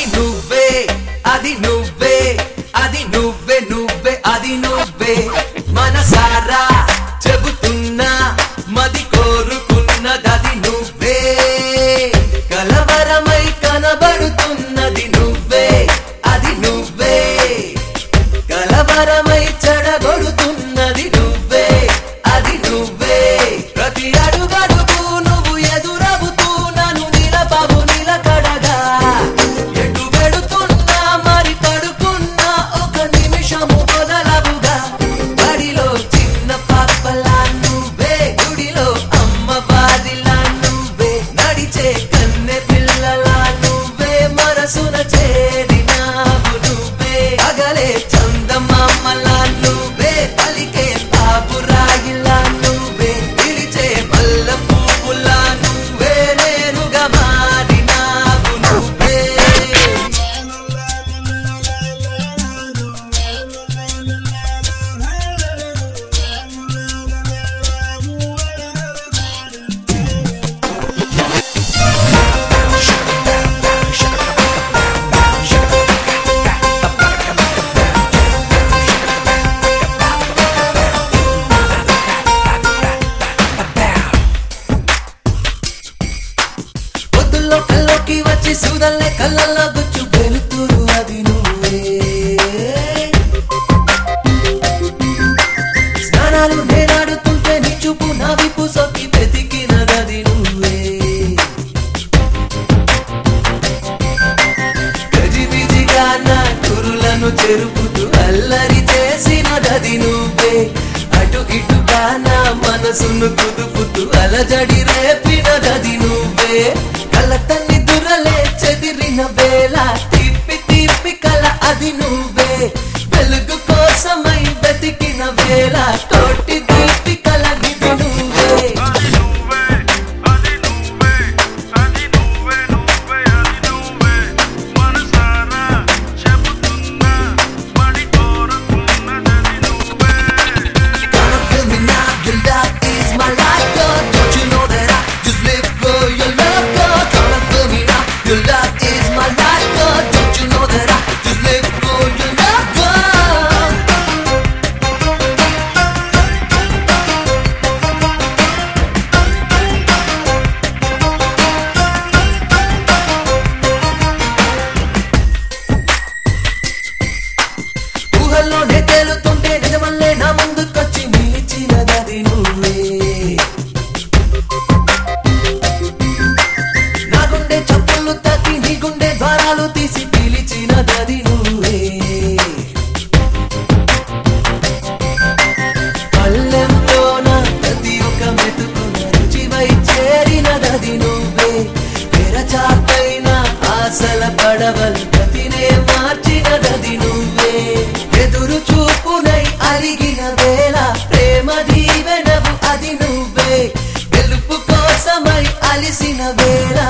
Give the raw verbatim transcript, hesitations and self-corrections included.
నువ్వే అది నువ్వే అది నువ్వే నువ్వే అది నువ్వే మనసారా చెబుతున్నా మది కోరుకున్నది నువ్వే కలవరమై కనబడుతున్నది నువ్వే అది నువ్వే కలవరమై చెడగొడుతున్నది నువ్వే అది నువ్వే ప్రతి అడుగడుగు నువ్వు ఎదురవుతూ నన్ను నిలపవు నిలకడగా ఎటు వెడుతున్నా మరి పడుకున్నా ఒక నిమిషము మొదలవుగా బడిలో చిన్న పాపలా నువ్వే గుడిలో అమ్మ వారిలా నువ్వే నడిచే కన్నె పిల్లలా నువ్వే మనసున చేరినావు నువ్వే అగలే చందమామలా నువ్వే పలికే పాపురాయిలా నువ్వే పిలిచే మల్ల పువ్వులా నువ్వే నేనుగా మారినావు నువ్వే పొద్దుల్లో కల్లోకి వచ్చి సూదల్లే కళ్ళల్లో గుచ్చు వెలుతురు అది నువ్వే స్నానాలు నేనాడుతుంటే నీ చూపు నా విపు సొక్కి వెతికినది నువ్వే గజిబిజిగా నా కురులను చెరుపుతూ అల్లరి చేసినది నువ్వే అటు ఇటుగా నా మనసును కుదుపుతూ అలజడి రేపినది నువ్వే కలతన్ని దురలే చెదిరిన వేళ తిప్పి తిప్పి కల అది నువ్వే వెలుగు కోసమై వెతికిన వేళ తోటి దీపి కల నిధి నువ్వే అది నువ్వే అది నువ్వే అది నువ్వే నువ్వే అది నువ్వే మనసారా చెబుతున్నా పడి కోరుకున్నది నువ్వే Come on, feel me now, your love is my life, girl. Don't you know that I just live for your love, girl? Come on, feel me now, your love is my life, girl. Don't you know that I just live for your love, girl? ఊహల్లోనే తేలుతుంటే నిజమల్లే నా ముందుకొచ్చి నిలిచినది నువ్వే నా గుండె చప్పుళ్ళు తాకి నీ గుండె ద్వారాలు తీసి పిలిచినది నువ్వే పల్లెంలోన ప్రతి ఒక్క మెతుకున రుచివై చేరినది నువ్వే తెరచాపైన ఆశల పడవలు గతినే మార్చినది నువ్వే ఎదురు చూపునై అలిగిన వేళ ప్రేమ దీవెనవు అది నువ్వే గెలుపు కోసమై అలిసిన వేళ